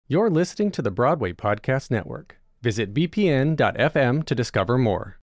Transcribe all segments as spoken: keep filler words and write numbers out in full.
You're listening to the Broadway Podcast Network. Visit b p n dot f m to discover more.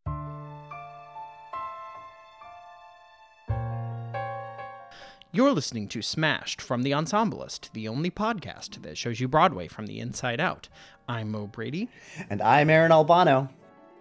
You're listening to Smashed from The Ensemblist, the only podcast that shows you Broadway from the inside out. I'm Mo Brady. And I'm Aaron Albano.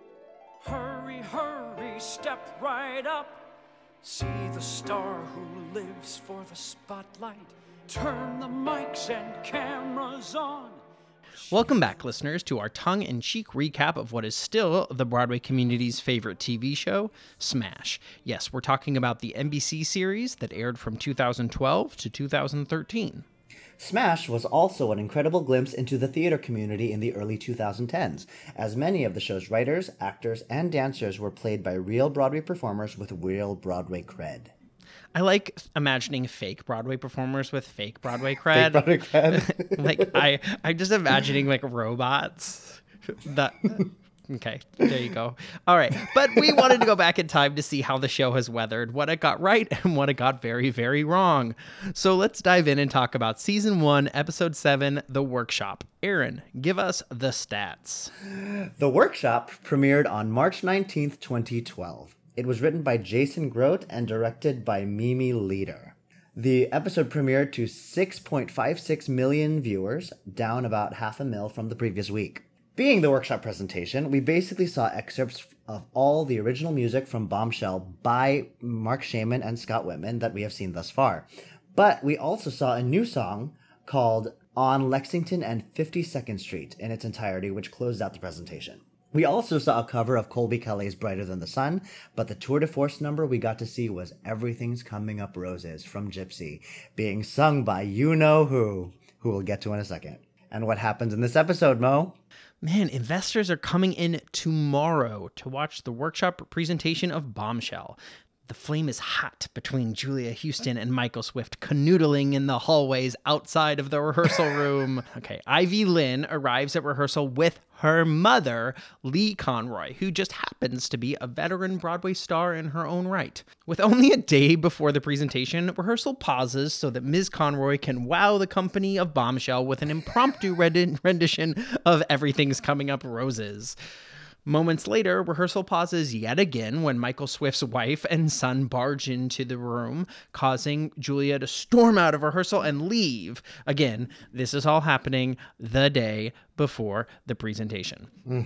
Hurry, hurry, step right up. See the star who lives for the spotlight. Turn the mics and cameras on. Welcome back, listeners, to our tongue-in-cheek recap of what is still the Broadway community's favorite T V show, Smash. Yes, we're talking about the N B C series that aired from two thousand twelve to two thousand thirteen. Smash was also an incredible glimpse into the theater community in the early twenty tens, as many of the show's writers, actors, and dancers were played by real Broadway performers with real Broadway cred. I like imagining fake Broadway performers with fake Broadway cred. Fake Broadway cred. like I, I'm just imagining like robots. That okay, there you go. All right, but we wanted to go back in time to see how the show has weathered, what it got right, and what it got very, very wrong. So let's dive in and talk about season one, episode seven, The Workshop. Aaron, give us the stats. The Workshop premiered on March nineteenth, twenty twelve. It was written by Jason Grote and directed by Mimi Leder. The episode premiered to six point five six million viewers, down about half a mil from the previous week. Being the workshop presentation, we basically saw excerpts of all the original music from Bombshell by Mark Shaman and Scott Whitman that we have seen thus far. But we also saw a new song called On Lexington and fifty-second Street in its entirety, which closed out the presentation. We also saw a cover of Colby Kelly's Brighter Than the Sun, but the tour de force number we got to see was Everything's Coming Up Roses from Gypsy, being sung by you-know-who, who we'll get to in a second. And what happens in this episode, Mo? Man, investors are coming in tomorrow to watch the workshop presentation of Bombshell. The flame is hot between Julia Houston and Michael Swift canoodling in the hallways outside of the rehearsal room. Okay, Ivy Lynn arrives at rehearsal with her mother, Lee Conroy, who just happens to be a veteran Broadway star in her own right. With only a day before the presentation, rehearsal pauses so that Miz Conroy can wow the company of Bombshell with an impromptu rendition of Everything's Coming Up Roses. Moments later, rehearsal pauses yet again when Michael Swift's wife and son barge into the room, causing Julia to storm out of rehearsal and leave. Again, this is all happening the day before the presentation. Mm.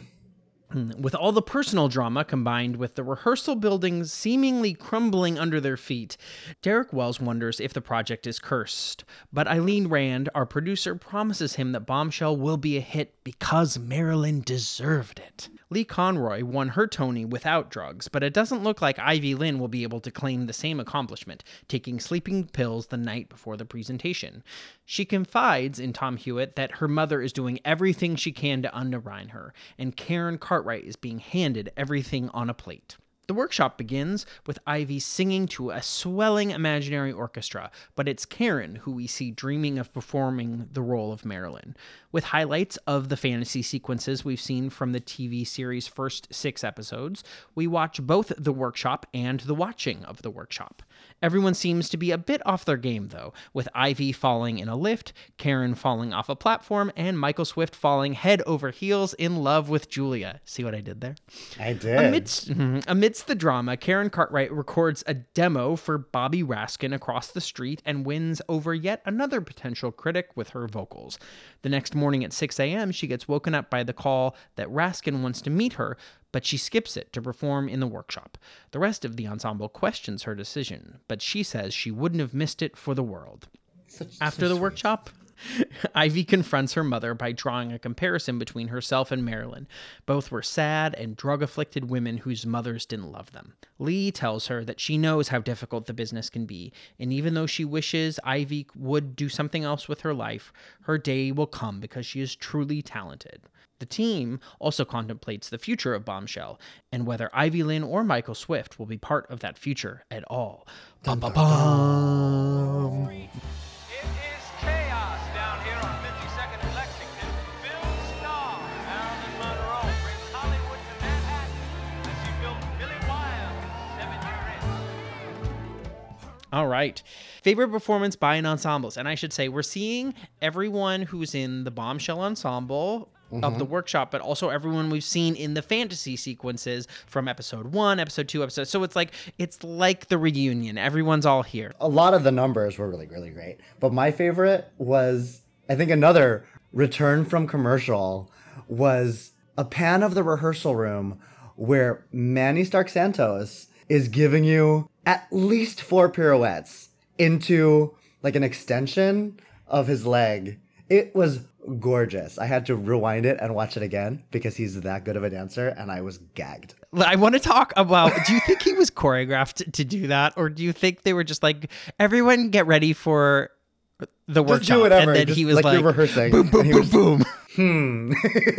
With all the personal drama combined with the rehearsal buildings seemingly crumbling under their feet, Derek Wells wonders if the project is cursed. But Eileen Rand, our producer, promises him that Bombshell will be a hit because Marilyn deserved it. Lee Conroy won her Tony without drugs, but it doesn't look like Ivy Lynn will be able to claim the same accomplishment, taking sleeping pills the night before the presentation. She confides in Tom Hewitt that her mother is doing everything she can to undermine her, and Karen Cartwright is being handed everything on a plate. The workshop begins with Ivy singing to a swelling imaginary orchestra, but it's Karen who we see dreaming of performing the role of Marilyn. With highlights of the fantasy sequences we've seen from the T V series' first six episodes, we watch both the workshop and the watching of the workshop. Everyone seems to be a bit off their game, though, with Ivy falling in a lift, Karen falling off a platform, and Michael Swift falling head over heels in love with Julia. See what I did there? I did. Amidst, amidst the drama, Karen Cartwright records a demo for Bobby Raskin across the street and wins over yet another potential critic with her vocals. The next morning at six a.m., she gets woken up by the call that Raskin wants to meet her, but she skips it to perform in the workshop. The rest of the ensemble questions her decision, but she says she wouldn't have missed it for the world. Such, After so the sweet. workshop, Ivy confronts her mother by drawing a comparison between herself and Marilyn. Both were sad and drug-afflicted women whose mothers didn't love them. Lee tells her that she knows how difficult the business can be, and even though she wishes Ivy would do something else with her life, her day will come because she is truly talented. The team also contemplates the future of Bombshell and whether Ivy Lynn or Michael Swift will be part of that future at all. Bum, bum, bum. It is chaos down here on fifty-second and Lexington. Bill Starr, Marilyn Monroe, brings Hollywood to Manhattan as he built Billy Wilde, seven year in. All right. Favorite performance by an ensembles. And I should say, we're seeing everyone who's in the Bombshell ensemble mm-hmm. of the workshop, but also everyone we've seen in the fantasy sequences from episode one, episode two, episode. So it's like, it's like the reunion. Everyone's all here. A lot of the numbers were really, really great. But my favorite was, I think another return from commercial was a pan of the rehearsal room where Manny Stark Santos is giving you at least four pirouettes into like an extension of his leg. It was gorgeous. I had to rewind it and watch it again because he's that good of a dancer, and I was gagged. I want to talk about, do you think he was choreographed to do that? Or do you think they were just like, everyone get ready for the workshop? Just do whatever. And then just he was like, like, you're rehearsing. Boom, boom, boom, was, boom. Hmm.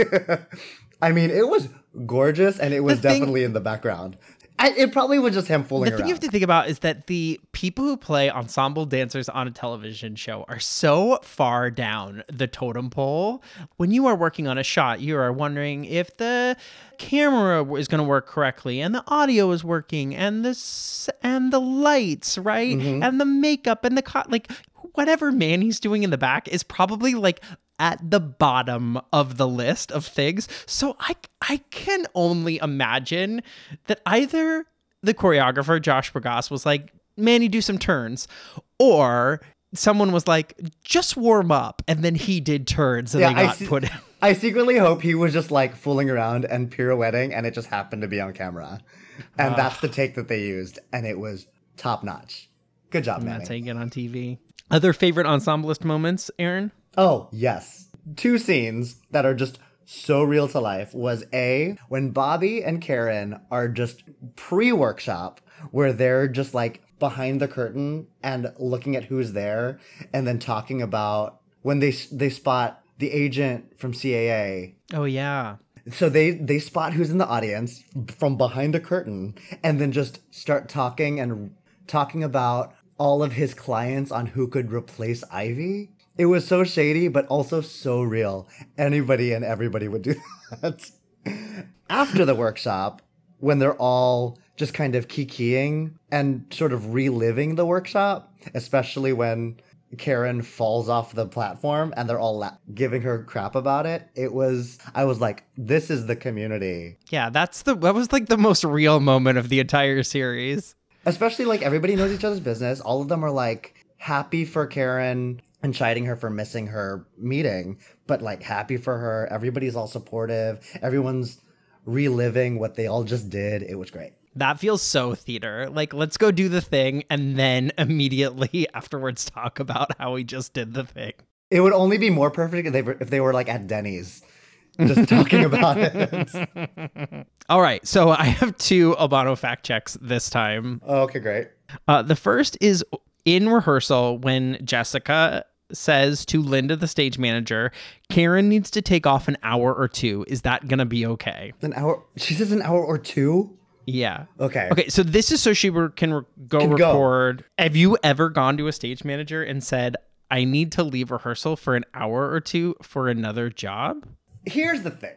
I mean, it was gorgeous, and it was The thing- definitely in the background. I, it probably was just him fooling The thing around. you have to think about is that the people who play ensemble dancers on a television show are so far down the totem pole. When you are working on a shot, you are wondering if the camera is going to work correctly, and the audio is working, and the s- and the lights, right, Mm-hmm. and the makeup, and the co- like whatever Manny's doing in the back is probably like at the bottom of the list of things. So I I can only imagine that either the choreographer, Josh Bergas, was like, Manny, do some turns, or someone was like, just warm up, and then he did turns and Yeah, they I got see- put in. I secretly hope he was just like fooling around and pirouetting, and it just happened to be on camera. And that's the take that they used, and it was top notch. Good job, Manny. That's how you get on T V. Other favorite ensemblist moments, Aaron? Oh, yes. Two scenes that are just so real to life was A, when Bobby and Karen are just pre-workshop, where they're just like behind the curtain and looking at who's there, and then talking about when they they spot the agent from C A A. Oh, yeah. So they they spot who's in the audience from behind a curtain, and then just start talking and talking about all of his clients on who could replace Ivy. It was so shady, but also so real. Anybody and everybody would do that. After the workshop, when they're all just kind of kikiing and sort of reliving the workshop, especially when Karen falls off the platform and they're all la- giving her crap about it. It was, I was like, this is the community. Yeah, that's the that was like the most real moment of the entire series. Especially like everybody knows each other's business. All of them are like happy for Karen and chiding her for missing her meeting, but like happy for her. Everybody's all supportive. Everyone's reliving what they all just did. It was great. That feels so theater. Like, let's go do the thing and then immediately afterwards talk about how we just did the thing. It would only be more perfect if they were, if they were like at Denny's just talking about it. All right. So I have two Albano fact checks this time. Oh, okay, great. Uh, the first is in rehearsal when Jessica says to Linda, the stage manager, Karen needs to take off an hour or two. Is that going to be okay? An hour? She says an hour or two? Yeah. Okay. Okay. So this is so she re- can re- go Can go. record. Have you ever gone to a stage manager and said, I need to leave rehearsal for an hour or two for another job? Here's the thing.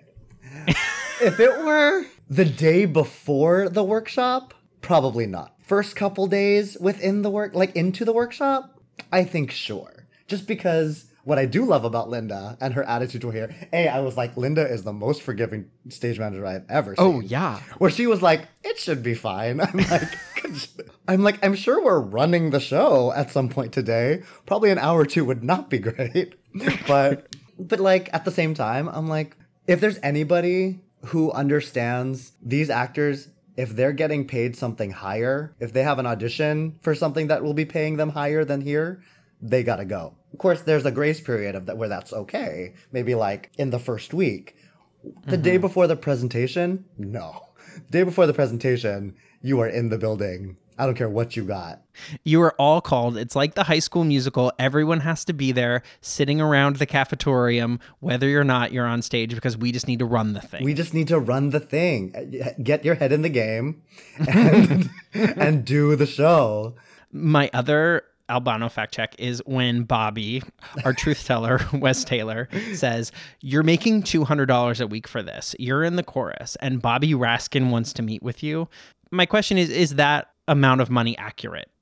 If it were the day before the workshop, probably not. First couple days within the work, like into the workshop, I think sure. Just because what I do love about Linda and her attitude to here, A, I was like, Linda is the most forgiving stage manager I've ever seen. Oh, yeah. Where she was like, it should be fine. I'm like, I'm like, I'm sure we're running the show at some point today. Probably an hour or two would not be great. But, but like at the same time, I'm like, if there's anybody who understands these actors, if they're getting paid something higher, if they have an audition for something that will be paying them higher than here, they gotta go. Of course, there's a grace period of that where that's okay. Maybe like in the first week. The mm-hmm. day before the presentation, no. Day before the presentation, you are in the building. I don't care what you got. You are all called. It's like the High School Musical. Everyone has to be there sitting around the cafetorium, whether or not you're on stage, because we just need to run the thing. We just need to run the thing. Get your head in the game and, and do the show. My other Albano fact check is when Bobby, our truth teller, Wes Taylor, says, you're making two hundred dollars a week for this. You're in the chorus, and Bobby Raskin wants to meet with you. My question is, is that amount of money accurate?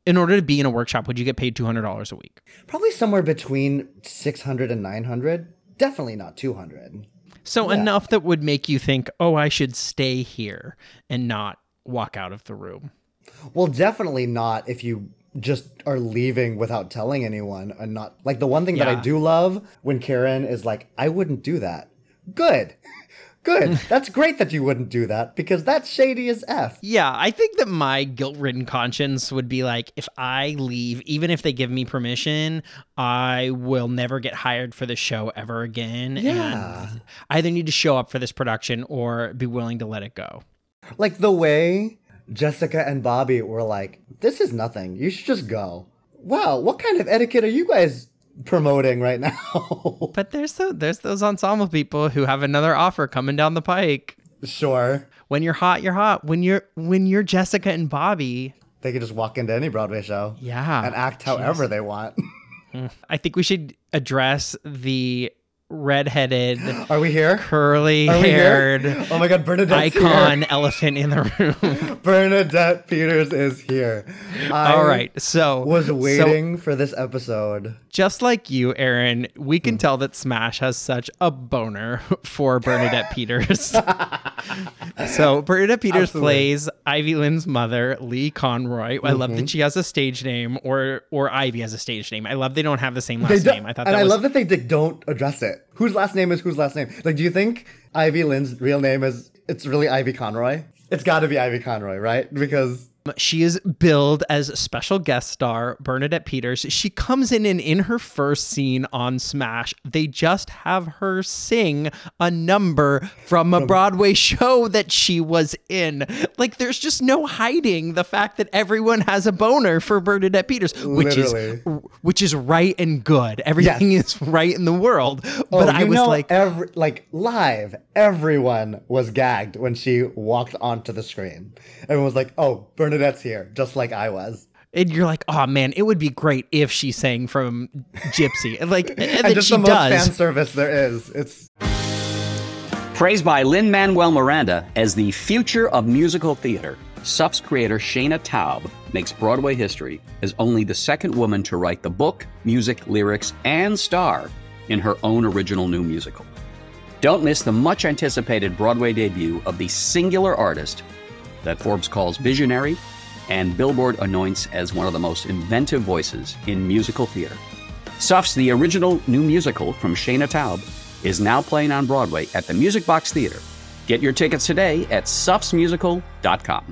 in order to be in a workshop, would you get paid two hundred dollars a week? Probably somewhere between six hundred and nine hundred. Definitely not two hundred. So Yeah. enough that would make you think, oh, I should stay here and not walk out of the room. Well, definitely not if you just are leaving without telling anyone and not like the one thing that I Yeah. do love when Karen is like, I wouldn't do that. Good. Good. That's great that you wouldn't do that because that's shady as F. Yeah, I think that my guilt-ridden conscience would be like, if I leave, even if they give me permission, I will never get hired for the show ever again. Yeah. And I either need to show up for this production or be willing to let it go. Like the way Jessica and Bobby were like, this is nothing. You should just go. Wow, what kind of etiquette are you guys promoting right now? But there's the, there's those ensemble people who have another offer coming down the pike. Sure. When you're hot, you're hot. When you're when you're Jessica and Bobby, They could just walk into any Broadway show. yeah, And act however they want. I think we should address the redheaded, Are we here? Are we here? curly-haired Oh my god, Bernadette's icon here. elephant in the room. Bernadette Peters is here. I All right, so was so waiting for this episode. just like you, Aaron, we can tell that Smash has such a boner for Bernadette Peters. So Bernadette Peters Absolutely. plays Ivy Lynn's mother, Lee Conroy. I love that she has a stage name, or or Ivy has a stage name. I love they don't have the same They last do- name. I thought and that I was love that they d- don't address it. Whose last name is whose last name? Like, do you think Ivy Lynn's real name is, it's really Ivy Conroy? It's got to be Ivy Conroy, right? Because She is billed as a special guest star, Bernadette Peters. She comes in and in her first scene on Smash, they just have her sing a number from a Broadway show that she was in. Like, there's just no hiding the fact that everyone has a boner for Bernadette Peters, which Literally. is which is right and good. Everything Yes. is right in the world. oh, But I you was know, like, every, like live, everyone was gagged when she walked onto the screen. Everyone was like, oh, Bernadette's here, just like I was. and you're like, oh man, it would be great if she sang from Gypsy. And like, and, And then just she the most does. fan service there is. It's Praised by Lin-Manuel Miranda as the future of musical theater, S U F's creator Shayna Taub makes Broadway history as only the second woman to write the book, music, lyrics, and star in her own original new musical. Don't miss the much-anticipated Broadway debut of the singular artist that Forbes calls visionary and Billboard anoints as one of the most inventive voices in musical theater. S U F's The Original New Musical from Shayna Taub is now playing on Broadway at the Music Box Theater. Get your tickets today at sufs musical dot com.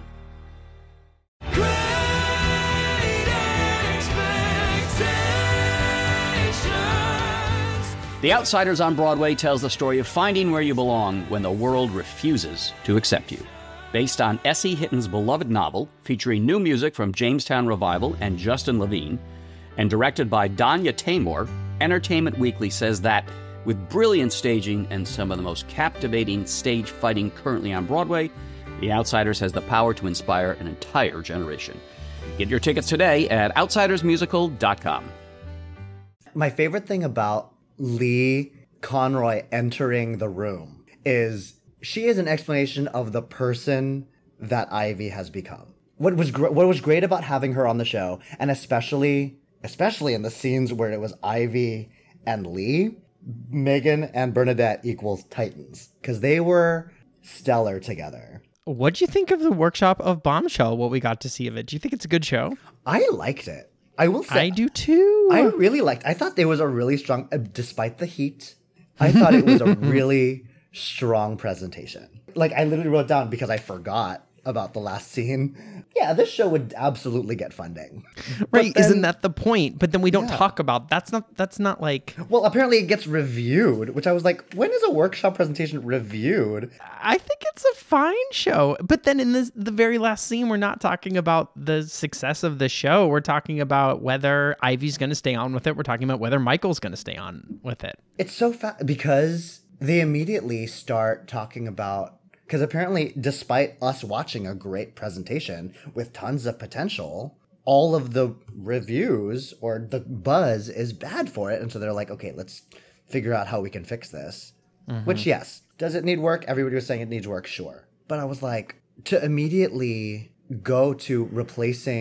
The Outsiders on Broadway tells the story of finding where you belong when the world refuses to accept you. Based on Essie Hitton's beloved novel, featuring new music from Jamestown Revival and Justin Levine, and directed by Danya Tamor, Entertainment Weekly says that, with brilliant staging and some of the most captivating stage fighting currently on Broadway, The Outsiders has the power to inspire an entire generation. Get your tickets today at outsiders musical dot com. my favorite thing about Lee Conroy entering the room is she is an explanation of the person that Ivy has become. What was gr- what was great about having her on the show, and especially especially in the scenes where it was Ivy and Lee, Megan and Bernadette equals Titans, because they were stellar together. What'd you think of the workshop of Bombshell, what we got to see of it? Do you think it's a good show? I liked it. I will say I do too. I really liked. I thought there was a really strong, uh, despite the heat. I thought it was a really strong presentation. Like I literally wrote down because I forgot about the last scene. Yeah, this show would absolutely get funding. right, then- isn't that the point? But then we don't Yeah. talk about that's not that's not like Well, apparently it gets reviewed, which I was like, when is a workshop presentation reviewed? I think it's a fine show. But then in this the very last scene, we're not talking about the success of the show. We're talking about whether Ivy's gonna stay on with it. We're talking about whether Michael's gonna stay on with it. It's so fast because they immediately start talking about, because apparently, despite us watching a great presentation with tons of potential, all of the reviews or the buzz is bad for it. And so they're like, okay, let's figure out how we can fix this. Which, yes, does it need work? Everybody was saying it needs work, sure. But I was like, to immediately go to replacing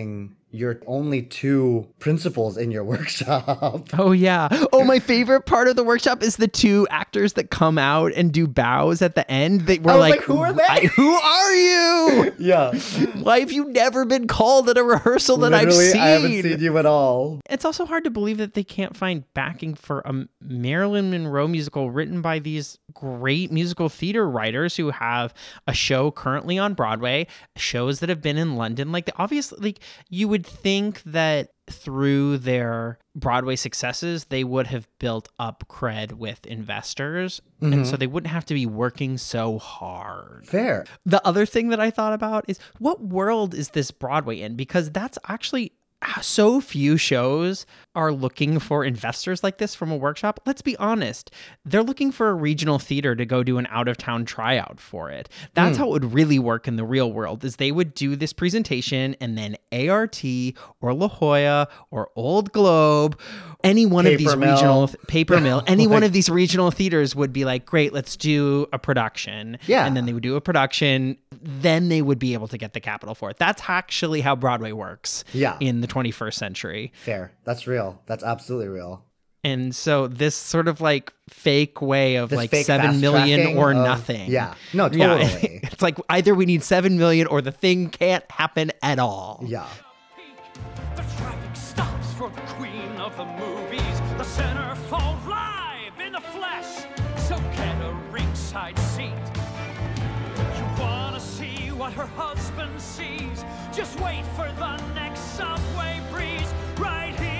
you're only two principals in your workshop. Oh, yeah. Oh, my favorite part of the workshop is the two actors that come out and do bows at the end. They were I was like, like, who are they? I, who are you? Yeah. Why have you never been called at a rehearsal that Literally, I've seen? I haven't seen you at all. It's also hard to believe that they can't find backing for a Marilyn Monroe musical written by these great musical theater writers who have a show currently on Broadway, shows that have been in London. Like, obviously, like, you would think that through their Broadway successes, they would have built up cred with investors. Mm-hmm. And so they wouldn't have to be working so hard. Fair. The other thing that I thought about is, what world is this Broadway in? Because that's actually so few shows are looking for investors like this from a workshop. Let's be honest. They're looking for a regional theater to go do an out-of-town tryout for it. That's mm. how it would really work in the real world, is they would do this presentation and then A R T or La Jolla or Old Globe, any one Paper of these Mill. regional, Paper Mill, any like, one of these regional theaters would be like, great, let's do a production. Yeah. And then they would do a production. Then they would be able to get the capital for it. That's actually how Broadway works yeah. in the twenty-first century. Fair. That's real. That's absolutely real. And so this sort of like fake way of this like fake seven million or of, nothing. Yeah. No, totally. Yeah. It's like either we need seven million or the thing can't happen at all. Yeah. The traffic stops for the queen of the movies. The centerfold live in the flesh. So get a ringside seat. You wanna see what her husband sees? Just wait for the next subway breeze right here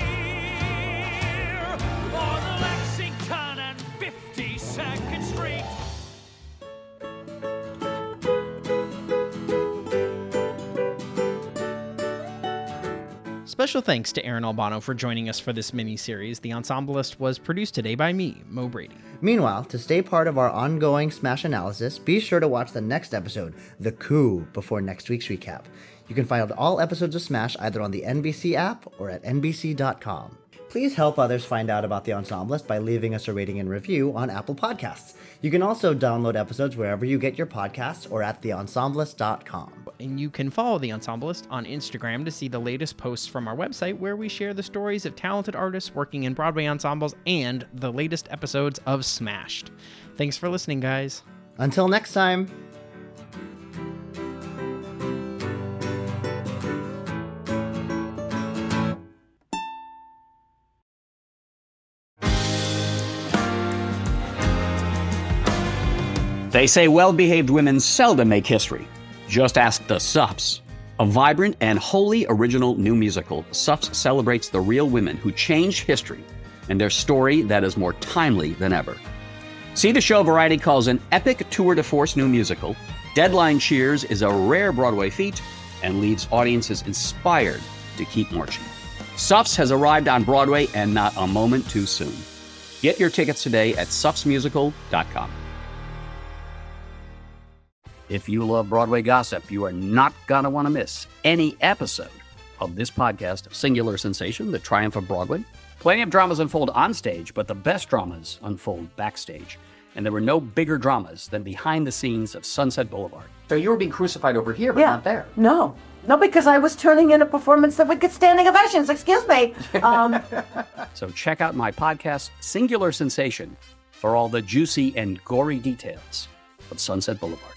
on Lexington and fifty-second Street. Special thanks to Aaron Albano for joining us for this mini-series. The Ensemblist was produced today by me, Mo Brady. Meanwhile, to stay part of our ongoing Smash analysis, be sure to watch the next episode, The Coup, before next week's recap. You can find all episodes of Smash either on the N B C app or at N B C dot com. Please help others find out about The Ensemblist by leaving us a rating and review on Apple Podcasts. You can also download episodes wherever you get your podcasts or at the ensemblist dot com. And you can follow The Ensemblist on Instagram to see the latest posts from our website, where we share the stories of talented artists working in Broadway ensembles and the latest episodes of Smashed. Thanks for listening, guys. Until next time. They say well-behaved women seldom make history. Just ask the Suffs. A vibrant and wholly original new musical, Suffs celebrates the real women who changed history and their story that is more timely than ever. See the show Variety calls an epic tour de force new musical. Deadline cheers is a rare Broadway feat and leaves audiences inspired to keep marching. Suffs has arrived on Broadway, and not a moment too soon. Get your tickets today at suffs musical dot com. If you love Broadway gossip, you are not going to want to miss any episode of this podcast, Singular Sensation, The Triumph of Broadway. Plenty of dramas unfold on stage, but the best dramas unfold backstage. And there were no bigger dramas than behind the scenes of Sunset Boulevard. So you were being crucified over here, but yeah. not there. No. No, because I was turning in a performance that would get standing ovations. Excuse me. Um, so check out my podcast, Singular Sensation, for all the juicy and gory details of Sunset Boulevard.